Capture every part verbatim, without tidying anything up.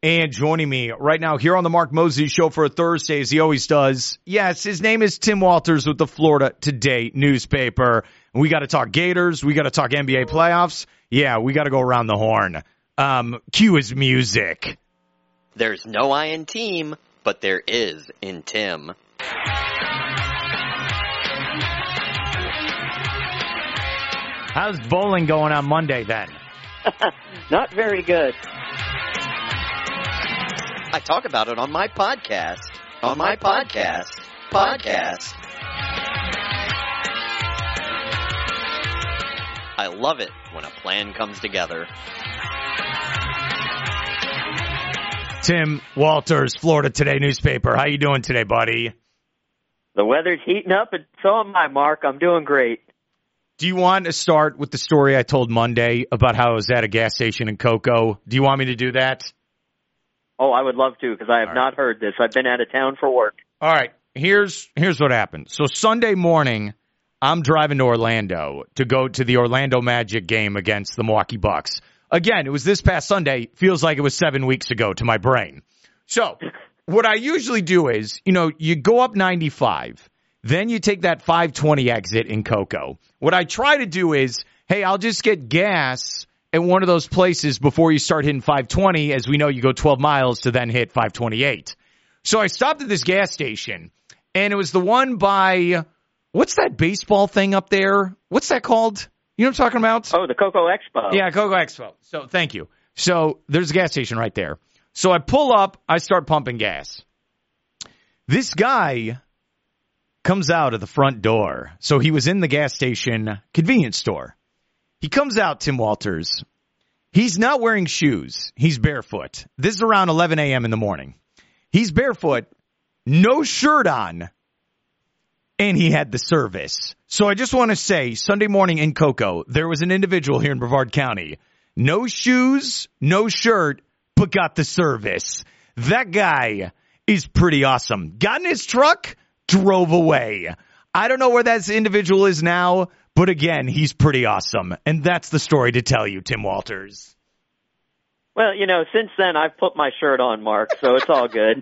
And joining me right now here on the Mark Moses Show for a Thursday, as he always does, yes, his name is Tim Walters with the Florida Today newspaper. We got to talk Gators. We got to talk N B A playoffs. Yeah, we got to go around the horn. Um, cue his music. There's no I in team, but there is in Tim. How's bowling going on Monday then? Not very good. I talk about it on my podcast. On my podcast. Podcast. I love it when a plan comes together. Tim Walters, Florida Today newspaper. How you doing today, buddy? The weather's heating up, and so am I, Mark. I'm doing great. Do you want to start with the story I told Monday about how I was at a gas station in Cocoa? Do you want me to do that? Oh, I would love to, because I have All not right. heard this. I've been out of town for work. All right, here's here's what happened. So Sunday morning, I'm driving to Orlando to go to the Orlando Magic game against the Milwaukee Bucks. Again, it was this past Sunday. Feels like it was seven weeks ago to my brain. So what I usually do is, you know, you go up ninety-five, then you take that five twenty exit in Cocoa. What I try to do is, hey, I'll just get gas at one of those places before you start hitting five twenty. As we know, you go twelve miles to then hit five twenty-eight. So I stopped at this gas station, and it was the one by, what's that baseball thing up there? What's that called? You know what I'm talking about? Oh, the Cocoa Expo. Yeah, Cocoa Expo. So thank you. So there's a gas station right there. So I pull up, I start pumping gas. This guy comes out of the front door. So he was in the gas station convenience store. He comes out, Tim Walters. He's not wearing shoes. He's barefoot. This is around eleven a.m. in the morning. He's barefoot, no shirt on, and he had the service. So I just want to say, Sunday morning in Cocoa, there was an individual here in Brevard County, no shoes, no shirt, but got the service. That guy is pretty awesome. Got in his truck, drove away. I don't know where that individual is now, but again, he's pretty awesome. And that's the story to tell you, Tim Walters. Well, you know, since then, I've put my shirt on, Mark, so it's all good.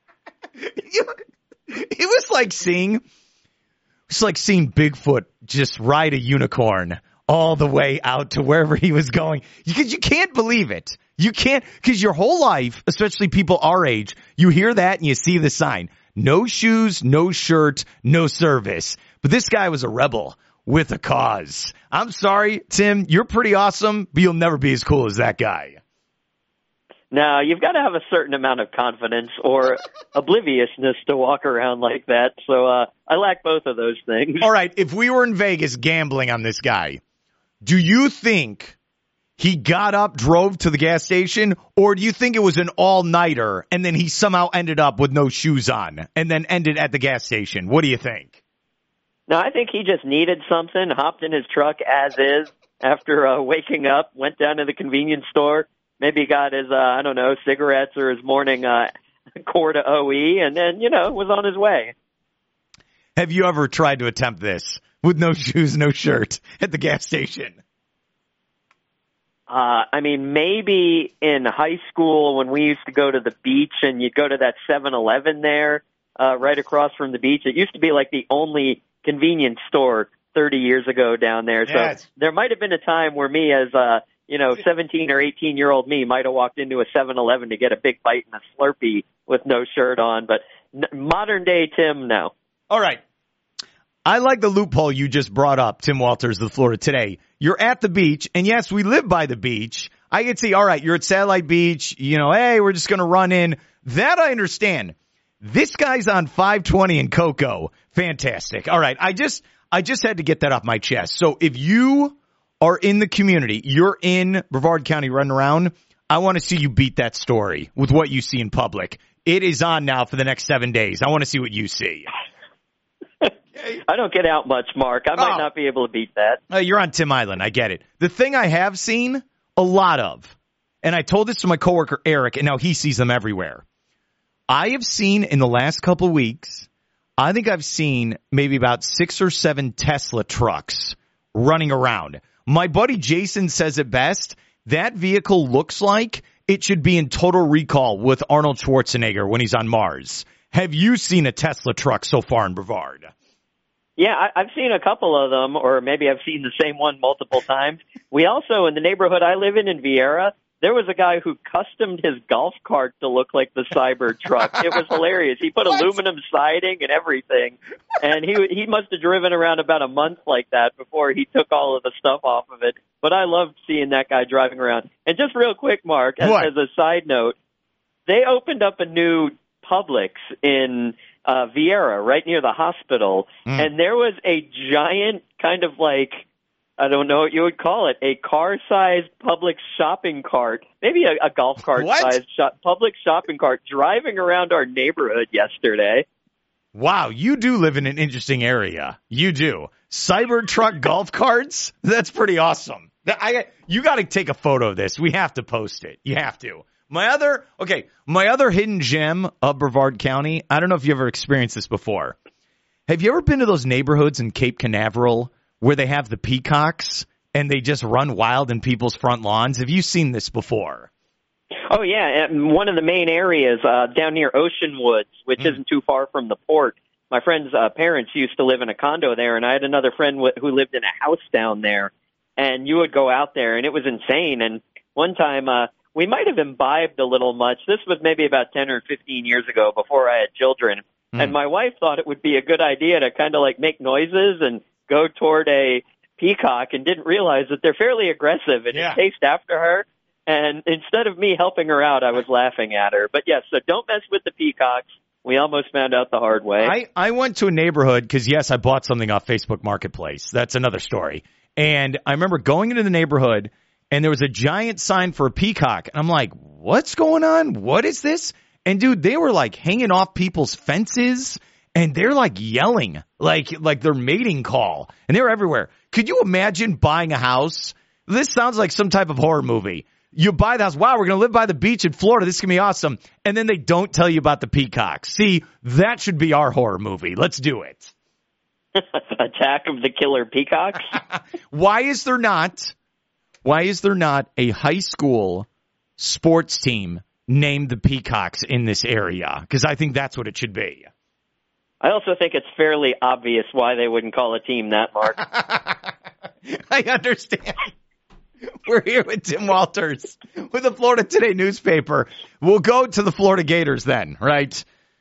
It was like seeing, it's like seeing Bigfoot just ride a unicorn all the way out to wherever he was going. Because you can't believe it. You can't, because your whole life, especially people our age, you hear that and you see the sign. No shoes, no shirt, no service. But this guy was a rebel with a cause. I'm sorry, Tim, you're pretty awesome, but you'll never be as cool as that guy. Now, you've got to have a certain amount of confidence or obliviousness to walk around like that. So uh, I lack both of those things. All right, if we were in Vegas gambling on this guy, do you think he got up, drove to the gas station, or do you think it was an all-nighter and then he somehow ended up with no shoes on and then ended at the gas station? What do you think? No, I think he just needed something, hopped in his truck as is after uh, waking up, went down to the convenience store, maybe got his, uh, I don't know, cigarettes or his morning uh, quart of O E, and then, you know, was on his way. Have you ever tried to attempt this with no shoes, no shirt at the gas station? Uh, I mean, maybe in high school when we used to go to the beach and you'd go to that seven eleven there uh, right across from the beach. It used to be like the only convenience store thirty years ago down there. So yes. There might have been a time where me as a, you know, seventeen or eighteen year old me might have walked into a seven eleven to get a big bite and a Slurpee with no shirt on. But n- modern day Tim, no. All right. I like the loophole you just brought up, Tim Walters of Florida Today. You're at the beach, and yes, we live by the beach. I could see, all right, you're at Satellite Beach, you know, hey, we're just going to run in. That I understand. This guy's on five twenty in Cocoa. Fantastic. All right, I just I just had to get that off my chest. So if you are in the community, you're in Brevard County running around, I want to see you beat that story with what you see in public. It is on now for the next seven days. I want to see what you see. I don't get out much, Mark. I might oh. not be able to beat that. Uh, you're on Tim Island. I get it. The thing I have seen a lot of, and I told this to my coworker Eric, and now he sees them everywhere. I have seen in the last couple weeks, I think I've seen maybe about six or seven Tesla trucks running around. My buddy Jason says it best. That vehicle looks like it should be in Total Recall with Arnold Schwarzenegger when he's on Mars. Have you seen a Tesla truck so far in Brevard? Yeah, I, I've seen a couple of them, or maybe I've seen the same one multiple times. We also, in the neighborhood I live in, in Vieira, there was a guy who customed his golf cart to look like the Cyber truck. It was hilarious. He put what? aluminum siding and everything, and he he must have driven around about a month like that before he took all of the stuff off of it. But I loved seeing that guy driving around. And just real quick, Mark, as, as a side note, they opened up a new Publix in uh, Vieira, right near the hospital, mm. and there was a giant kind of like, I don't know what you would call it, a car-sized Publix shopping cart, maybe a, a golf cart-sized shop, Publix shopping cart driving around our neighborhood yesterday. Wow, you do live in an interesting area. You do. Cybertruck golf carts? That's pretty awesome. I, you got to take a photo of this. We have to post it. You have to. My other, okay, my other hidden gem of Brevard County, I don't know if you ever experienced this before. Have you ever been to those neighborhoods in Cape Canaveral where they have the peacocks and they just run wild in people's front lawns? Have you seen this before? Oh, yeah. And one of the main areas uh, down near Ocean Woods, which mm. isn't too far from the port. My friend's uh, parents used to live in a condo there, and I had another friend w- who lived in a house down there. And you would go out there, and it was insane. And one time uh, we might have imbibed a little much. This was maybe about ten or fifteen years ago before I had children. Mm. And my wife thought it would be a good idea to kind of like make noises and go toward a peacock and didn't realize that they're fairly aggressive and yeah. it chased after her. And instead of me helping her out, I was laughing at her. But yes, so don't mess with the peacocks. We almost found out the hard way. I, I went to a neighborhood because, yes, I bought something off Facebook Marketplace. That's another story. And I remember going into the neighborhood and there was a giant sign for a peacock. And I'm like, what's going on? What is this? And dude, they were like hanging off people's fences. And they're like yelling, like like their mating call. And they're everywhere. Could you imagine buying a house? This sounds like some type of horror movie. You buy the house. Wow, we're going to live by the beach in Florida. This is going to be awesome. And then they don't tell you about the peacocks. See, that should be our horror movie. Let's do it. Attack of the Killer Peacocks? Why is there not, why is there not a high school sports team named the Peacocks in this area? Because I think that's what it should be. I also think it's fairly obvious why they wouldn't call a team that, Mark. I understand. We're here with Tim Walters with the Florida Today newspaper. We'll go to the Florida Gators then, right?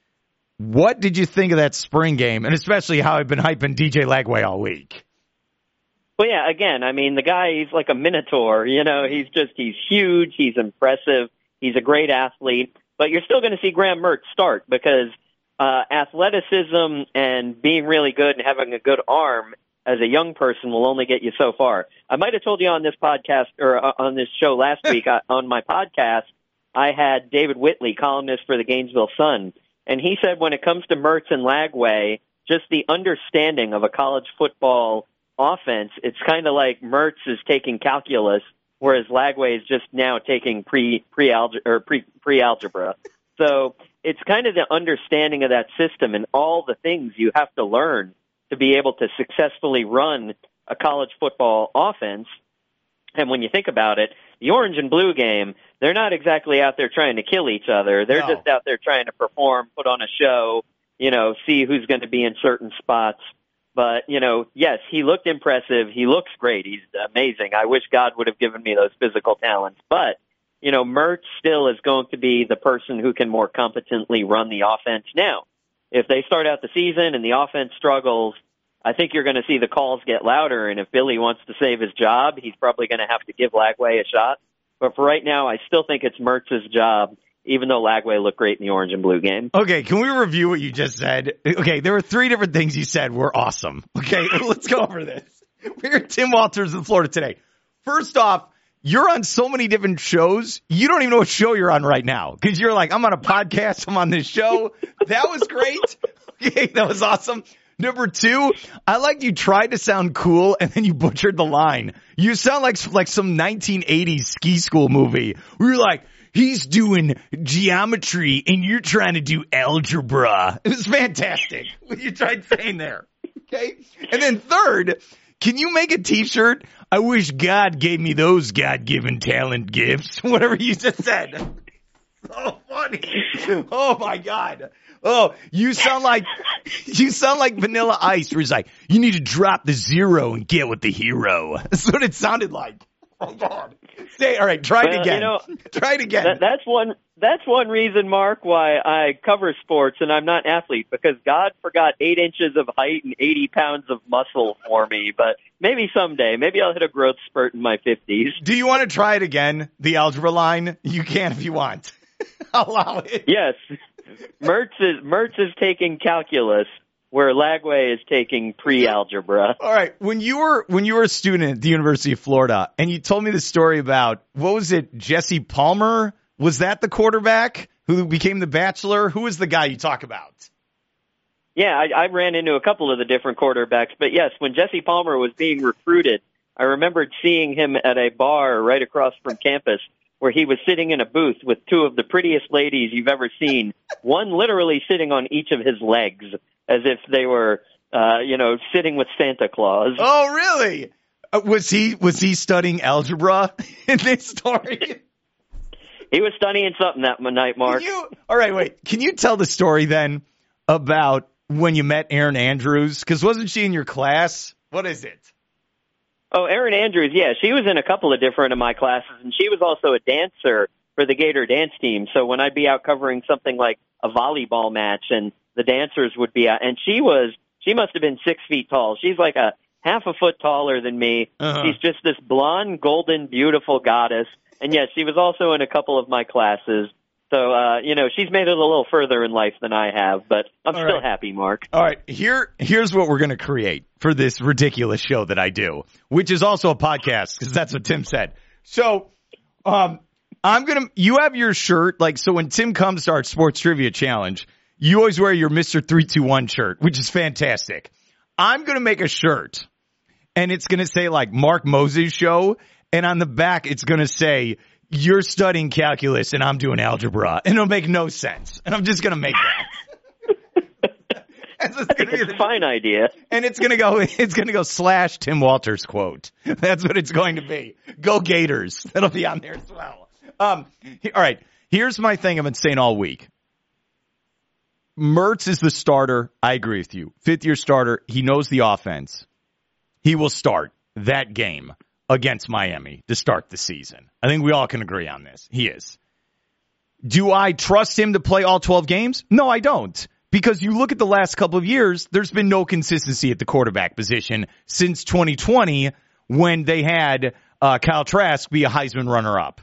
What did you think of that spring game, and especially how I've been hyping D J Lagway all week? Well, yeah, again, I mean, the guy, he's like a minotaur. You know, he's just, he's huge, he's impressive, he's a great athlete. But you're still going to see Graham Mertz start because Uh, athleticism and being really good and having a good arm as a young person will only get you so far. I might have told you on this podcast or uh, on this show last week uh, on my podcast, I had David Whitley, columnist for the Gainesville Sun, and he said when it comes to Mertz and Lagway, just the understanding of a college football offense, it's kind of like Mertz is taking calculus, whereas Lagway is just now taking pre pre or pre pre algebra. So it's kind of the understanding of that system and all the things you have to learn to be able to successfully run a college football offense. And when you think about it, the orange and blue game, they're not exactly out there trying to kill each other. They're no. just out there trying to perform, put on a show, you know, see who's going to be in certain spots. But, you know, yes, he looked impressive. He looks great. He's amazing. I wish God would have given me those physical talents. But you know, Mertz still is going to be the person who can more competently run the offense. Now, if they start out the season and the offense struggles, I think you're going to see the calls get louder. And if Billy wants to save his job, he's probably going to have to give Lagway a shot. But for right now, I still think it's Mertz's job, even though Lagway looked great in the orange and blue game. Okay, can we review what you just said? Okay, there were three different things you said were awesome. Okay, let's go over this. We're here at Tim Walters in Florida Today. First off, you're on so many different shows, you don't even know what show you're on right now. Because you're like, I'm on a podcast, I'm on this show. That was great. Okay, that was awesome. Number two, I liked you tried to sound cool and then you butchered the line. You sound like like some nineteen eighties ski school movie. We were like, he's doing geometry and you're trying to do algebra. It was fantastic what you tried saying there. Okay? And then third, can you make a t-shirt? I wish God gave me those God-given talent gifts. Whatever you just said. So funny. Oh, my God. Oh, you sound like you sound like Vanilla Ice, where he's like, you need to drop the zero and get with the hero. That's what it sounded like. Oh, God. Say, all right, try it Well, again. you know, try it again. That, that's one. That's one reason, Mark, why I cover sports and I'm not an athlete, because God forgot eight inches of height and eighty pounds of muscle for me. But maybe someday, maybe I'll hit a growth spurt in my fifties. Do you want to try it again? The algebra line? You can if you want. I'll allow it. Yes. Mertz is Mertz is taking calculus, where Lagway is taking pre-algebra. All right. When you were when you were a student at the University of Florida, and you told me the story about, what was it, Jesse Palmer? Was that the quarterback who became the Bachelor? Who was the guy you talk about? Yeah, I, I ran into a couple of the different quarterbacks, but yes, when Jesse Palmer was being recruited, I remembered seeing him at a bar right across from campus, where he was sitting in a booth with two of the prettiest ladies you've ever seen, one literally sitting on each of his legs as if they were, uh, you know, sitting with Santa Claus. Oh, really? Uh, was he was he studying algebra in this story? He was studying something that night, Mark. Can you, all right, wait. Can you tell the story then about when you met Erin Andrews? Because wasn't she in your class? What is it? Oh, Erin Andrews, yeah. She was in a couple of different of my classes, and she was also a dancer for the Gator dance team. So when I'd be out covering something like a volleyball match, and the dancers would be out, and she was, she must have been six feet tall. She's like a half a foot taller than me. Uh-huh. She's just this blonde, golden, beautiful goddess. And yes, she was also in a couple of my classes. So, uh, you know, she's made it a little further in life than I have, but I'm All still right. happy, Mark. All right, here, here's what we're going to create for this ridiculous show that I do, which is also a podcast, because that's what Tim said. So, um, I'm going to, you have your shirt, like, so when Tim comes to our sports trivia challenge, you always wear your Mister three two one shirt, which is fantastic. I'm going to make a shirt, and it's going to say, like, Mark Moses Show, and on the back, it's going to say, you're studying calculus and I'm doing algebra, and it'll make no sense. And I'm just going to make that. I think it's a fine idea. And it's going to go, it's going to go slash Tim Walters quote. That's what it's going to be. Go Gators. That'll be on there as well. Um, all right. Here's my thing I've been saying all week. Mertz is the starter. I agree with you. Fifth year starter. He knows the offense. He will start that game against Miami to start the season. I think we all can agree on this. He is. Do I trust him to play all twelve games? No, I don't. Because you look at the last couple of years, there's been no consistency at the quarterback position since twenty twenty, when they had uh, Kyle Trask be a Heisman runner-up.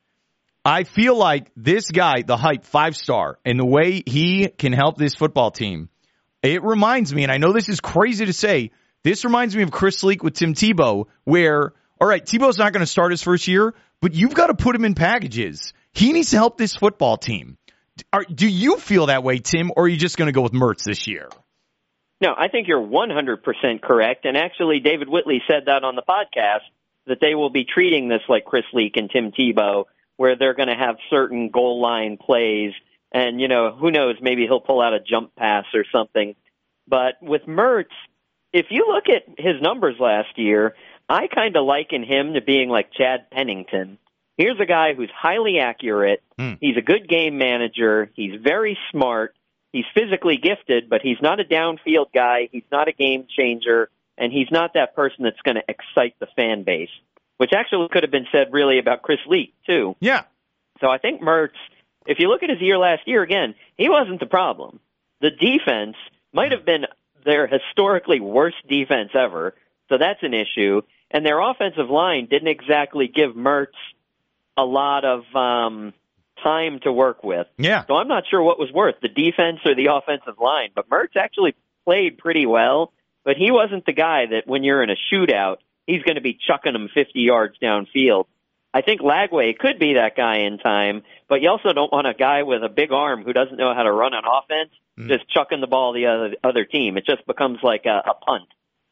I feel like this guy, the hype five-star, and the way he can help this football team, it reminds me, and I know this is crazy to say, this reminds me of Chris Leak with Tim Tebow, where, all right, Tebow's not going to start his first year, but you've got to put him in packages. He needs to help this football team. Are, do you feel that way, Tim, or are you just going to go with Mertz this year? No, I think you're one hundred percent correct. And actually, David Whitley said that on the podcast, that they will be treating this like Chris Leak and Tim Tebow, where they're going to have certain goal line plays. And, you know, who knows, maybe he'll pull out a jump pass or something. But with Mertz, if you look at his numbers last year, I kind of liken him to being like Chad Pennington. Here's a guy who's highly accurate. Mm. He's a good game manager. He's very smart. He's physically gifted, but he's not a downfield guy. He's not a game changer, and he's not that person that's going to excite the fan base, which actually could have been said really about Chris Leak, too. Yeah. So I think Mertz, if you look at his year last year, again, he wasn't the problem. The defense might have been their historically worst defense ever, so that's an issue. And their offensive line didn't exactly give Mertz a lot of um, time to work with. Yeah. So I'm not sure what was worse, the defense or the offensive line. But Mertz actually played pretty well, but he wasn't the guy that when you're in a shootout, he's going to be chucking them fifty yards downfield. I think Lagway could be that guy in time, but you also don't want a guy with a big arm who doesn't know how to run an offense mm. just chucking the ball the other, other team. It just becomes like a, a punt.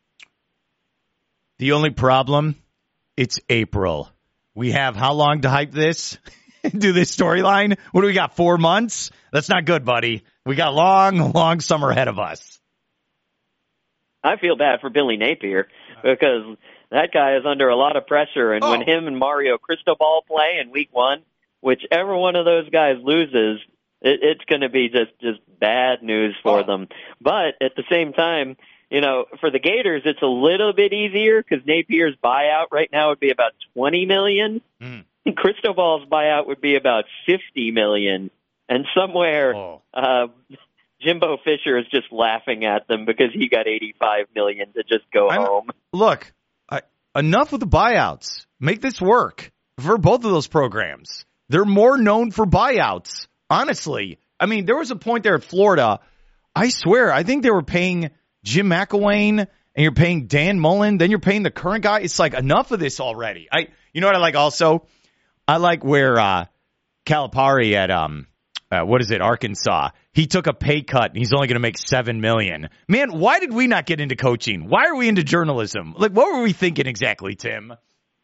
The only problem, it's April. We have how long to hype this? Do this storyline? What do we got, four months? That's not good, buddy. We got long, long summer ahead of us. I feel bad for Billy Napier because that guy is under a lot of pressure. And oh. when him and Mario Cristobal play in week one, whichever one of those guys loses, it, it's going to be just, just bad news for oh. them. But at the same time, you know, for the Gators, it's a little bit easier because Napier's buyout right now would be about twenty million dollars. Mm. Cristobal's buyout would be about fifty million dollars. And somewhere, oh. uh, Jimbo Fisher is just laughing at them because he got eighty-five million dollars to just go I'm, home. Look, I, enough with the buyouts. Make this work for both of those programs. They're more known for buyouts, honestly. I mean, there was a point there at Florida, I swear, I think they were paying Jim McElwain, and you're paying Dan Mullen, then you're paying the current guy. It's like, enough of this already. I, you know what I like also? I like where uh, Calipari at, um, uh, what is it, Arkansas, he took a pay cut, and he's only going to make seven million dollars. Man, why did we not get into coaching? Why are we into journalism? Like, what were we thinking exactly, Tim?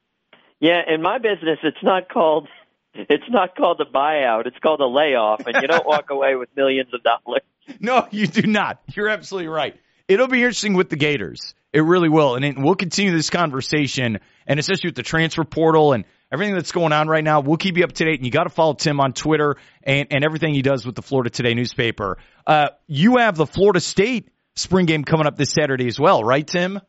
Yeah, in my business, it's not called... It's not called a buyout. It's called a layoff, and you don't walk away with millions of dollars. No, you do not. You're absolutely right. It'll be interesting with the Gators. It really will. And it, we'll continue this conversation, and especially with the transfer portal and everything that's going on right now. We'll keep you up to date, and you got to follow Tim on Twitter and, and everything he does with the Florida Today newspaper. Uh, you have the Florida State spring game coming up this Saturday as well, right, Tim?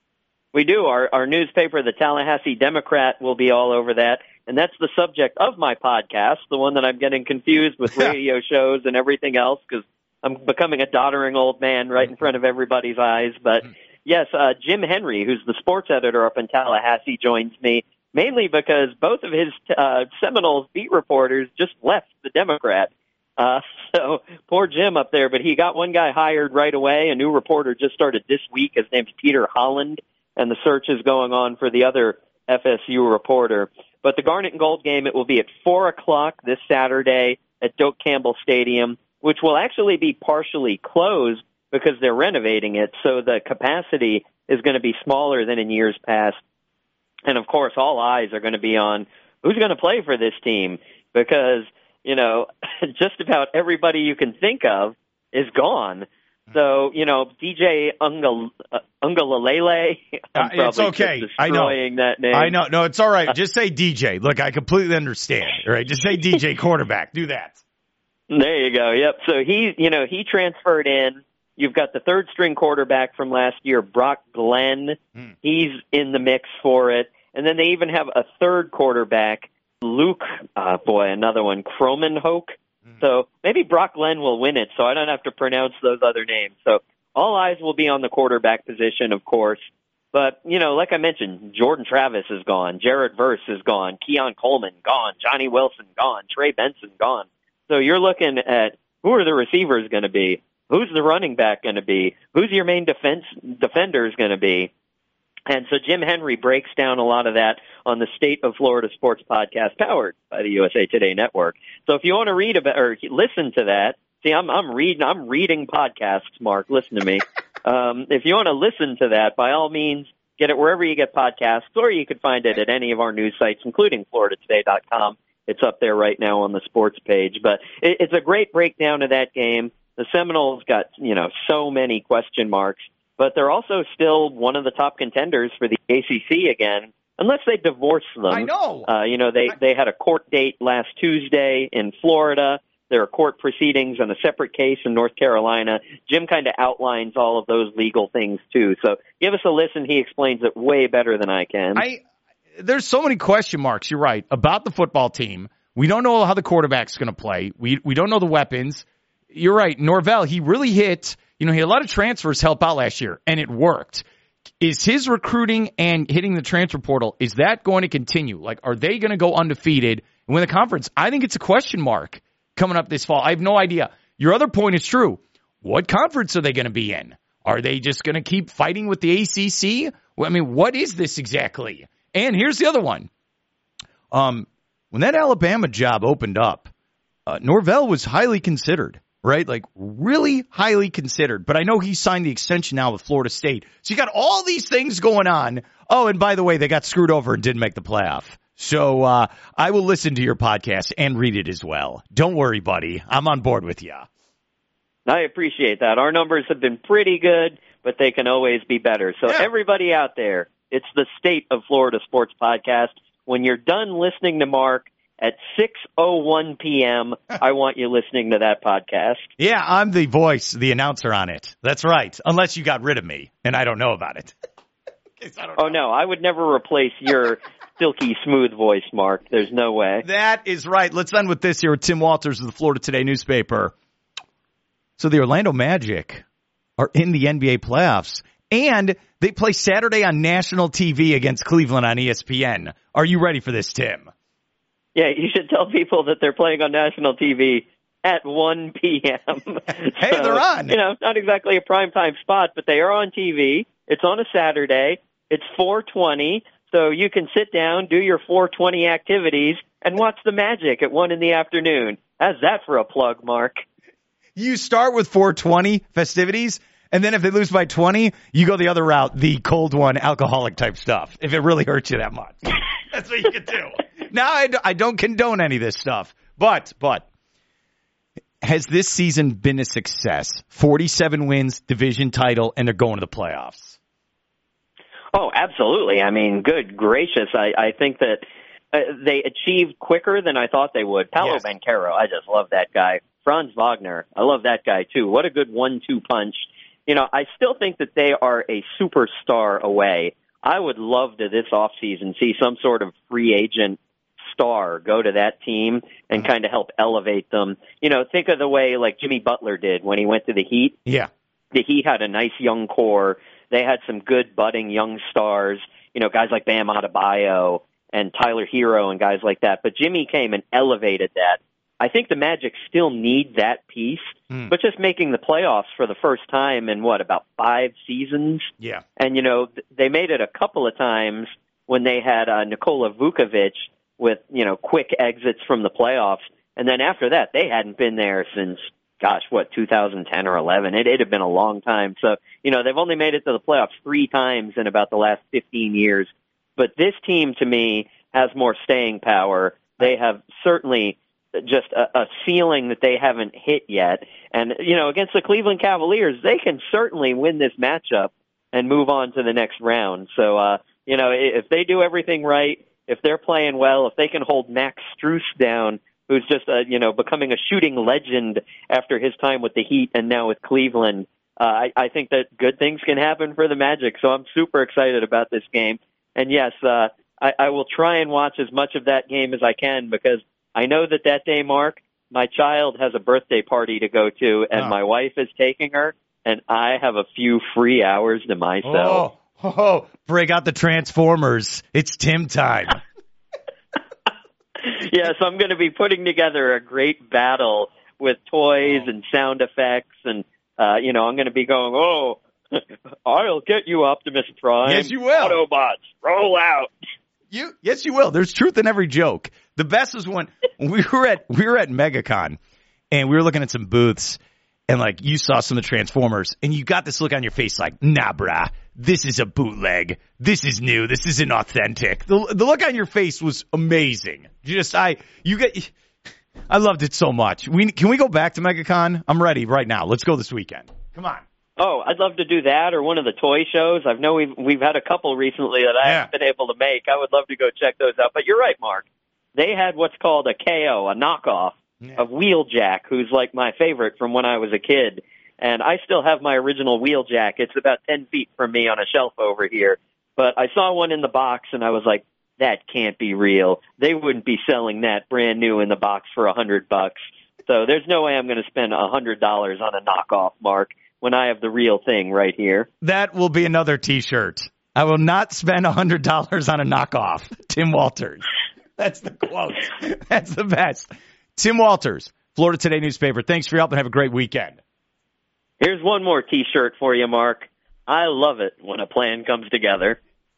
We do. Our, our newspaper, the Tallahassee Democrat, will be all over that. And that's the subject of my podcast, the one that I'm getting confused with radio shows and everything else because I'm becoming a doddering old man right in front of everybody's eyes. But, yes, uh, Jim Henry, who's the sports editor up in Tallahassee, joins me, mainly because both of his uh, Seminoles beat reporters just left the Democrat. Uh, so poor Jim up there, but he got one guy hired right away. A new reporter just started this week. His name's Peter Holland, and the search is going on for the other F S U reporter. But the Garnet and Gold game, it will be at four o'clock this Saturday at Doak Campbell Stadium, which will actually be partially closed because they're renovating it. So the capacity is going to be smaller than in years past. And, of course, all eyes are going to be on who's going to play for this team because, you know, just about everybody you can think of is gone. So, you know, D J Ungal, uh, Ungalalele, I'm probably it's okay. just I know. that name. I know. No, it's all right. Just say D J. Look, I completely understand. All right, just say D J quarterback. Do that. There you go. Yep. So he, you know, he transferred in. You've got the third string quarterback from last year, Brock Glenn. Hmm. He's in the mix for it. And then they even have a third quarterback, Luke, uh, boy, another one, Cromanhoek. So maybe Brock Glenn will win it, so I don't have to pronounce those other names. So all eyes will be on the quarterback position, of course. But, you know, like I mentioned, Jordan Travis is gone. Jared Verse is gone. Keon Coleman, gone. Johnny Wilson, gone. Trey Benson, gone. So you're looking at who are the receivers going to be? Who's the running back going to be? Who's your main defense defenders going to be? And so Jim Henry breaks down a lot of that on the State of Florida Sports podcast powered by the U S A Today Network. So if you want to read about or listen to that, see, I'm I'm reading I'm reading podcasts, Mark. Listen to me. um, if you want to listen to that, by all means, get it wherever you get podcasts, or you can find it at any of our news sites, including Florida Today dot com. It's up there right now on the sports page. But it, it's a great breakdown of that game. The Seminoles got, you know, so many question marks. But they're also still one of the top contenders for the A C C again, unless they divorce them. I know. Uh, you know, they, they had a court date last Tuesday in Florida. There are court proceedings on a separate case in North Carolina. Jim kind of outlines all of those legal things, too. So give us a listen. He explains it way better than I can. I There's so many question marks, you're right, about the football team. We don't know how the quarterback's going to play. We we don't know the weapons. You're right. Norvell, he really hit... You know, he had a lot of transfers help out last year, and it worked. Is his recruiting and hitting the transfer portal, is that going to continue? Like, are they going to go undefeated and win the conference? I think it's a question mark coming up this fall. I have no idea. Your other point is true. What conference are they going to be in? Are they just going to keep fighting with the A C C? Well, I mean, what is this exactly? And here's the other one. Um, when that Alabama job opened up, uh, Norvell was highly considered. Right? Like, really highly considered. But I know he signed the extension now with Florida State. So you got all these things going on. Oh, and by the way, they got screwed over and didn't make the playoff. So uh, I will listen to your podcast and read it as well. Don't worry, buddy. I'm on board with you. I appreciate that. Our numbers have been pretty good, but they can always be better. So yeah. everybody out there, It's the State of Florida Sports Podcast. When you're done listening to Mark at six oh one p.m., I want you listening to that podcast. Yeah, I'm the voice, the announcer on it. That's right. Unless you got rid of me, and I don't know about it. I don't know. Oh, no, I would never replace your silky smooth voice, Mark. There's no way. That is right. Let's end with this here with Tim Walters of the Florida Today newspaper. So the Orlando Magic are in the N B A playoffs, and they play Saturday on national T V against Cleveland on E S P N. Are you ready for this, Tim? Yeah, you should tell people that they're playing on national T V at one p.m. Hey, so, they're on. You know, not exactly a primetime spot, but they are on T V. It's on a Saturday. It's four twenty, so you can sit down, do your four twenty activities, and watch the Magic at one in the afternoon. How's that for a plug, Mark? You start with four twenty festivities, and then if they lose by twenty, you go the other route, the cold one, alcoholic type stuff, if it really hurts you that much. That's what you can do. Now, I, I don't condone any of this stuff, but, but, has this season been a success? forty-seven wins, division title, and they're going to the playoffs. Oh, absolutely. I mean, good gracious. I, I think that uh, they achieved quicker than I thought they would. Paolo Yes. Banchero, I just love that guy. Franz Wagner, I love that guy too. What a good one two punch. You know, I still think that they are a superstar away. I would love to this offseason see some sort of free agent star go to that team and kind of help elevate them. You know, think of the way like Jimmy Butler did when he went to the Heat. Yeah. The Heat had a nice young core. They had some good budding young stars, you know, guys like Bam Adebayo and Tyler Hero and guys like that. But Jimmy came and elevated that. I think the Magic still need that piece, mm. but just making the playoffs for the first time in, what, about five seasons? Yeah. And, you know, they made it a couple of times when they had uh, Nikola Vukovic with, you know, quick exits from the playoffs. And then after that, they hadn't been there since, gosh, what, two thousand ten or eleven. It, it had been a long time. So, you know, they've only made it to the playoffs three times in about the last fifteen years. But this team, to me, has more staying power. They have certainly just a, a ceiling that they haven't hit yet. And, you know, against the Cleveland Cavaliers, they can certainly win this matchup and move on to the next round. So, uh, you know, if they do everything right, if they're playing well, if they can hold Max Strus down, who's just, uh, you know, becoming a shooting legend after his time with the Heat and now with Cleveland, uh, I, I think that good things can happen for the Magic. So I'm super excited about this game. And yes, uh, I, I will try and watch as much of that game as I can because I know that that day, Mark, my child has a birthday party to go to, and oh. my wife is taking her, and I have a few free hours to myself. Oh, oh, break out the Transformers. It's Tim time. Yeah, so I'm going to be putting together a great battle with toys oh. and sound effects, and, uh, you know, I'm going to be going, oh, I'll get you, Optimus Prime. Yes, you will. Autobots, roll out. You, yes, you will. There's truth in every joke. The best was when we were at we were at MegaCon, and we were looking at some booths, and like you saw some of the Transformers, and you got this look on your face like, nah, brah, this is a bootleg. This is new. This isn't authentic. The, the look on your face was amazing. Just I, you get, I loved it so much. We can we go back to MegaCon? I'm ready right now. Let's go this weekend. Come on. Oh, I'd love to do that or one of the toy shows. I know we've we've had a couple recently that I yeah. haven't been able to make. I would love to go check those out. But you're right, Mark. They had what's called a K O, a knockoff yeah. of Wheeljack, who's like my favorite from when I was a kid. And I still have my original Wheeljack. It's about ten feet from me on a shelf over here. But I saw one in the box, and I was like, that can't be real. They wouldn't be selling that brand new in the box for a hundred bucks. So there's no way I'm going to spend a hundred dollars on a knockoff, Mark, when I have the real thing right here. That will be another T-shirt. I will not spend a hundred dollars on a knockoff. Tim Walters. That's the quote. That's the best. Tim Walters, Florida Today newspaper. Thanks for your help and have a great weekend. Here's one more T-shirt for you, Mark. I love it when a plan comes together.